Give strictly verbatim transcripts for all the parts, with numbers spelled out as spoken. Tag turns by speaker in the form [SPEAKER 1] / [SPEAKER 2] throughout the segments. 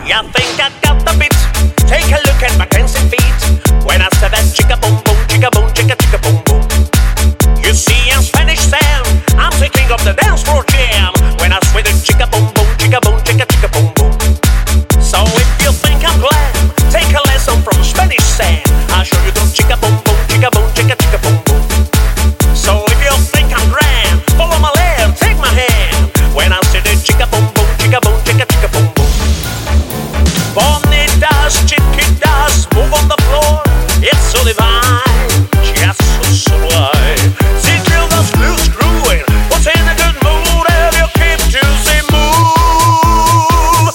[SPEAKER 1] You think I got the beat? Take a look at my dancing feet. When I said that chicka boom boom, chicka boom, chicka chicka boom boom. You see, I'm Spanish Sam. I'm the king of the dance floor jam. When I swing the chicka boom boom, chicka boom, chicka chicka boom boom. So if you think I'm glam, take a lesson from Spanish Sam. I'll show you the chicka boom boom, chicka boom, chicka chicka boom boom. So if you think I'm grand, follow my lead, take my hand. When I say the chicka boom boom, chicka boom, chicka chicka boom boom. Bonitas, chiquitas, move on the floor. It's so divine, just so sublime. See till the screw screwing. What's in a good mood if you keep to say move?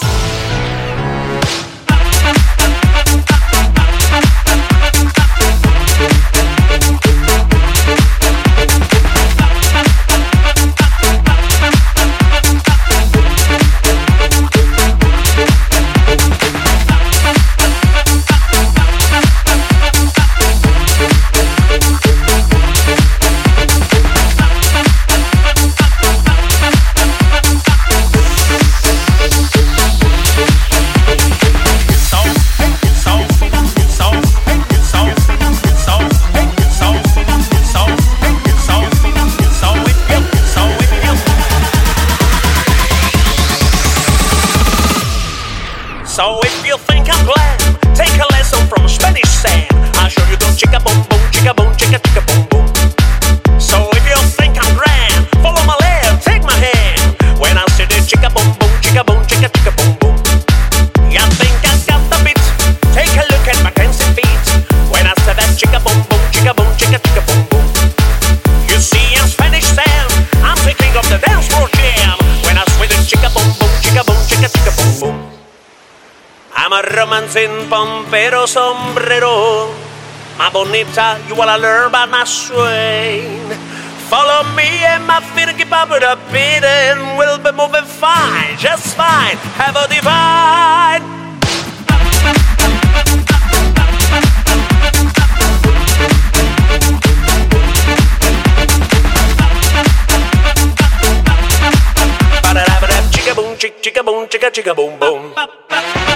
[SPEAKER 1] So if you think I'm glam, take a lesson from Spanish Sam. I'll show you the chicka boom boom, chicka boom, chicka chicka boom boom. So if you think I'm grand, follow my lead, take my hand. When I say the chicka boom boom, chicka boom, chicka chicka boom boom. You think I got the beat? Take a look at my dancing feet. When I say that chicka boom boom, chicka boom, chicka chicka boom boom. You see, I'm Spanish Sam. I'm the king of the dance floor jam. When I swing the chicka boom boom, chicka boom, chicka chicka boom boom. I'm a romancing pompero sombrero. My bonita, you wanna learn about my swing. Follow me and my feet and keep up with the beat, and we'll be moving fine, just fine. Have a divine. Ba-da-da-ba-da, chicka boom, chick, chicka boom, chicka chicka boom boom.